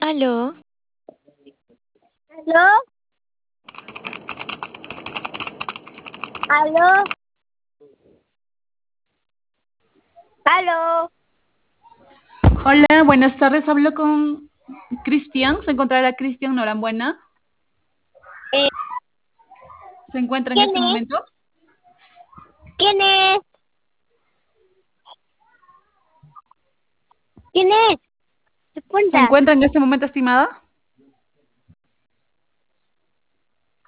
Aló, ¿Aló? ¿Aló? ¿Aló? Hola, buenas tardes. Hablo con Cristian. ¿Se encontrará Cristian Norambuena? Eh, ¿Se encuentra en ¿Quién este es? momento? ¿Quién es? ¿Quién es? ¿Te ¿Se cuenta? encuentra en este momento, estimada?